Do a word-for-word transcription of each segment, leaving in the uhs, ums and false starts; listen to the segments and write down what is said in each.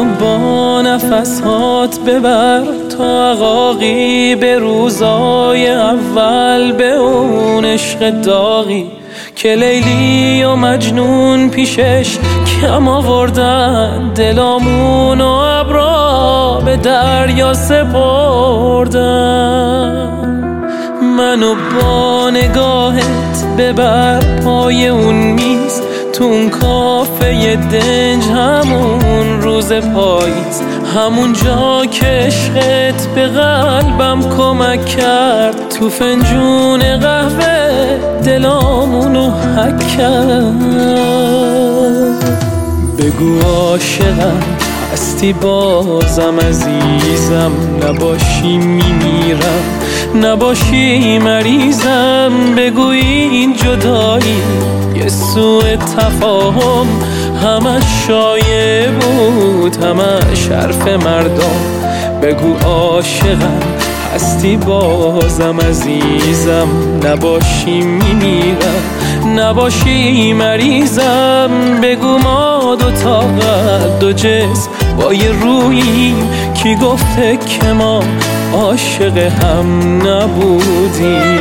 منو با نفسات ببر تا عقاقی به روزای اول، به اون عشق داغی که لیلی و مجنون پیشش کم آوردن، دلامون و ابرا به دریا سپردن. منو با نگاهت ببر پای اون میز، تو اون کافه دنج، همون روز پاییز، همون جا که عشقت به قلبم کمک کرد، تو فنجون قهوه دلامونو حک کرد. بگو عاشقم هستی بازم عزیزم، نباشی میمیرم نباشی مریضم. بگو این جدایی یه سوء تفاهم، همش شایع بود همش حرف مردم. بگو عاشقم هستی بازم عزیزم، نباشی میمیرم نباشی مریضم. بگو ما دو تا قلب دو جسم با یه روییم، کی گفته که ما عاشق هم نبودیم.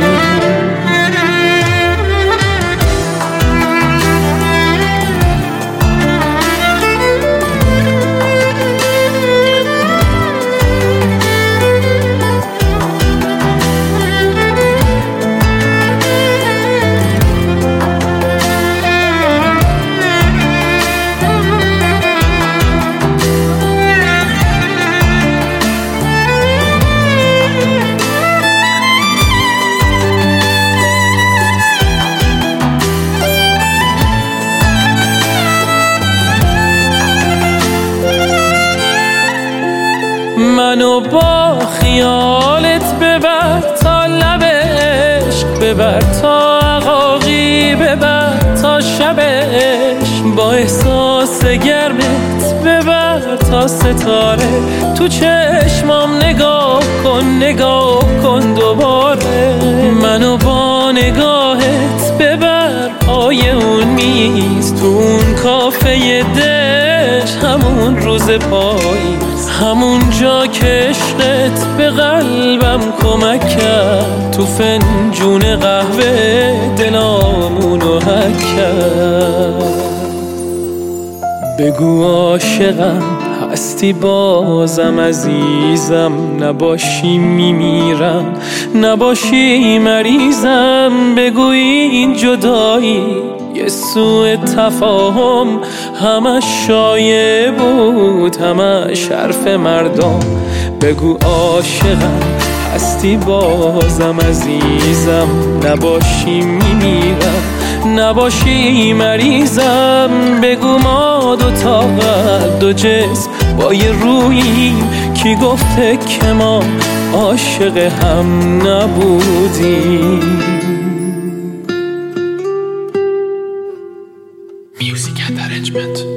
منو با خیالت ببر تا لب عشق، ببر تا عقاقی، ببر تا شبش، با احساس گرمت ببر تا ستاره. تو چشمام نگاه کن نگاه کن دوباره. منو با نگاهت ببر پای اون میز، تو اون کافه دش، همون روز پاییز، همون جا که عشقت به قلبم کمک کرد، تو فنجون قهوه دلامونو حک کرد. بگو عاشقم هستی بازم عزیزم، نباشی میمیرم نباشی مریضم. بگو این جدایی یه سوء تفاهم، همش شایع بود همش حرف مردم. بگو عاشقم هستی بازم عزیزم، نباشی میمیرم نباشی مریضم. بگو ما دو تا قلب دو جسم با یه روییم، کی گفته که ما عاشق هم نبودیم. Music and arrangement.